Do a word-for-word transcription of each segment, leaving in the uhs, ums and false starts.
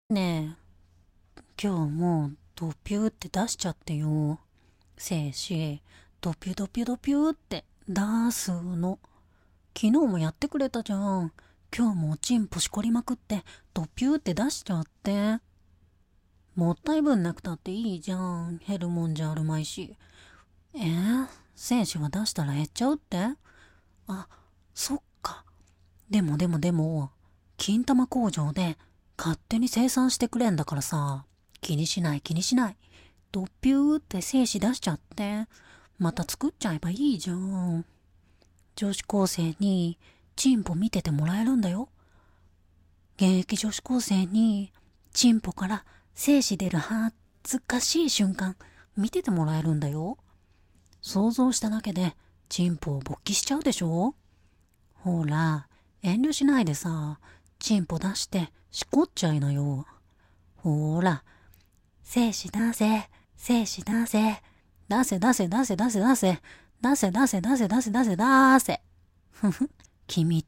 ねえ、今日もうドピューって出しちゃってよ。精子、ドピュドピュドピューって出すの。昨日もやってくれたじゃん。今日もおちんぽしこりまくってドピューって出しちゃって。もったいぶんなくたっていいじゃん。減るもんじゃあるまいし。えー、精子は出したら減っちゃうって？あ、そっか。でもでもでも、金玉工場で勝手に生産してくれんだからさ、気にしない気にしない。ドッピューって精子出しちゃって、また作っちゃえばいいじゃん。女子高生にチンポ見ててもらえるんだよ。現役女子高生にチンポから精子出る恥ずかしい瞬間見ててもらえるんだよ。想像しただけでチンポを勃起しちゃうでしょ。ほら、遠慮しないでさ、チンポ出してしこっちゃいなよ。ほら、精子出せ、精子出せ、出せ出せ出せ出せ出せ、出せ出せ出せ出せ出せ出せ。ふふ、君って、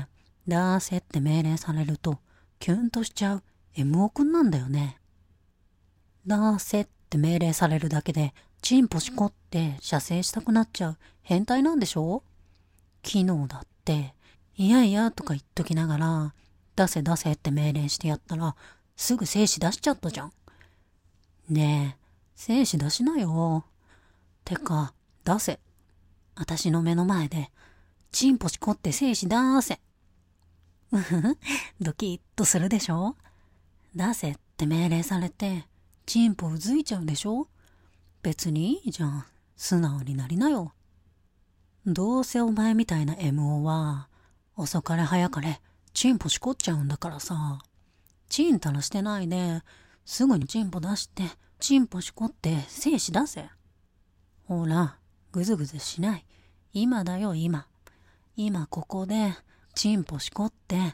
出せって命令されると、キュンとしちゃう エムオ 君なんだよね。出せって命令されるだけで、チンポしこって射精したくなっちゃう変態なんでしょ？昨日だって、いやいやとか言っときながら、出せ出せって命令してやったら、すぐ精子出しちゃったじゃん。ねえ、精子出しなよ。てか、出せ。私の目の前で、チンポしこって精子出せ。うふふ、ドキッとするでしょ？出せって命令されて、チンポうずいちゃうでしょ？別にいいじゃん。素直になりなよ。どうせお前みたいな エムオー は、遅かれ早かれ、チンポしこっちゃうんだからさ。チンたらしてないで、すぐにチンポ出して、チンポしこって精子出せ。ほら、ぐずぐずしない。今だよ、今。今ここで、チンポしこって、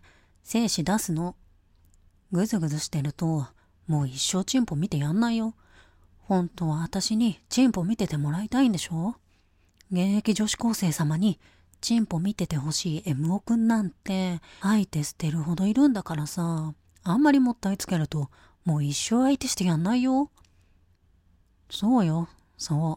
精子出すの。ぐずぐずしてると、もう一生チンポ見てやんないよ。本当は私にチンポ見ててもらいたいんでしょ？現役女子高生様にチンポ見ててほしい エムオ 君なんて吐いて捨てるほどいるんだからさ、あんまりもったいつけるともう一生相手してやんないよ。そうよ、そう。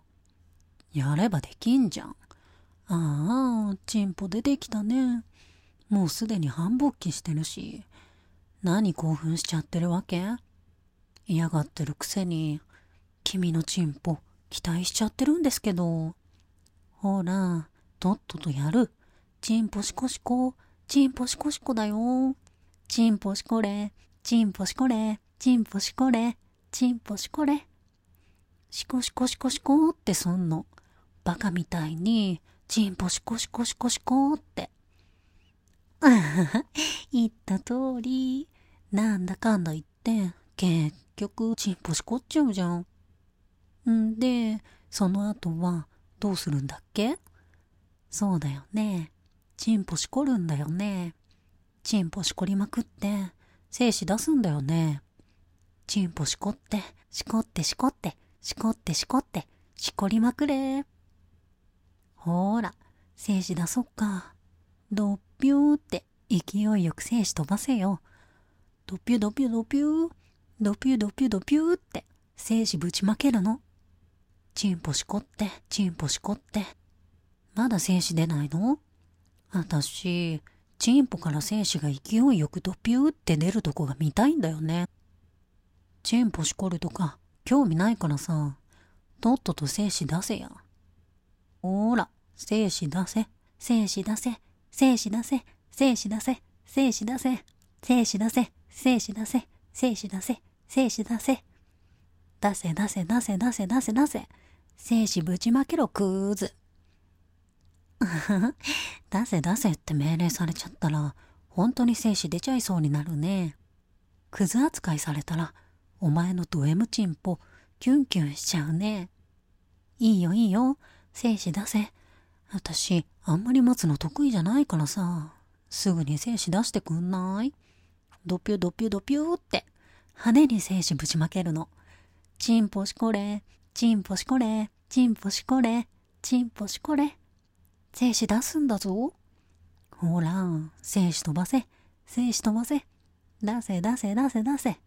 やればできんじゃん。ああ、チンポ出てきたね。もうすでに半勃起してるし。何興奮しちゃってるわけ？嫌がってるくせに、君のチンポ期待しちゃってるんですけど。ほら、とっととやる。チンポシコシコ、チンポシコシコだよ。チンポシコレ、チンポシコレ、チンポシコレ、チンポシコレ。シコシコシコシコってそんの。バカみたいに、チンポシコシコシコシコって。あはは、言った通り。なんだかんだ言って、結局、チンポシコっちゃうじゃん。んで、その後は、どうするんだっけ？そうだよね。チンポしこるんだよね。チンポしこりまくって、精子出すんだよね。チンポしこって、しこってしこって、しこってしこって、しこりまくれ。ほーら、精子出そっか。ドッピューって勢いよく精子飛ばせよ。ドピュドピュドピュー、ドピュドピュドピューって精子ぶちまけるの。チンポしこって、チンポしこって。まだ精子出ないの？あたし、チンポから精子が勢いよくドピューって出るとこが見たいんだよね。チンポしこるとか興味ないからさ、とっとと精子出せや。ほーら、精子出せ、精子出せ、精子出せ、精子出せ、精子出せ、精子出せ、精子出せ、精子出せ、精子出せ。出せ出せ出せ出せ出せ出せ。精子ぶちまけろクーズ。出せ出せって命令されちゃったら、本当に精子出ちゃいそうになるね。クズ扱いされたら、お前のド M チンポ、キュンキュンしちゃうね。いいよいいよ、精子出せ。私、あんまり待つの得意じゃないからさ、すぐに精子出してくんない？ドピュドピュドピューって、派手に精子ぶちまけるの。チンポしこれ、チンポしこれ、チンポしこれ、チンポしこれ。精子出すんだぞ。ほら、精子飛ばせ、精子飛ばせ。出せ出せ出せ出せ。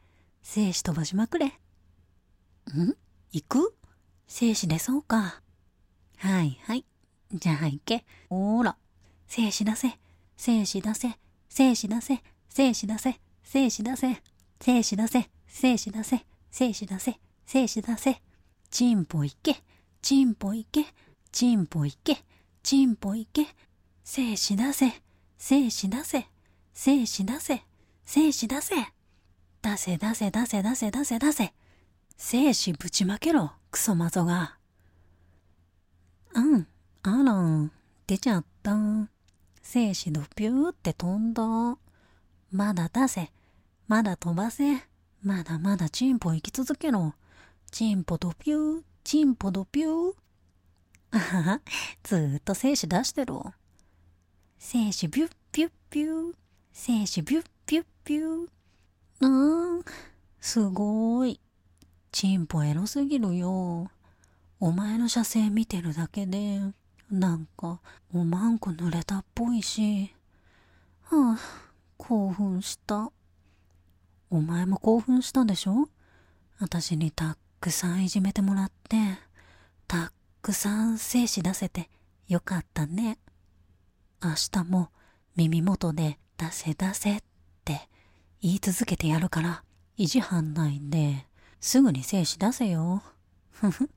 精子飛ばしまくれ。ん行く？精子出そうか。はいはい。じゃあ行け。ほーら。精子出せ。精子出せ。精子出せ。精子出せ。精子出せ。精子出せ。精子出せ。精子出せ。精子出せ。チンポ行け。チンポ行け。チンポ行け。チンポ行け。精子出せ。精子出せ。精子出せ。精子出せ。出せ出せ出せ出せ出せ出せ。精子ぶちまけろ、クソマゾが。うん、あら、出ちゃった。精子ドピューって飛んだ。まだ出せ。まだ飛ばせ。まだまだチンポ行き続けろ。チンポドピュー、チンポドピュー。あはは、ずーっと精子出してろ。精子ビュッビュッビュー。精子ビュッビュッビュー。あー、すごーい。チンポエロすぎるよ。お前の射精見てるだけで、なんか、おまんこ濡れたっぽいし。はあ、興奮した。お前も興奮したでしょ？私にたっくさんいじめてもらって、たっくさん精子出せてよかったね。明日も耳元で出せ出せって言い続けてやるから、意地張んないんで、すぐに精子出せよ。ふふ。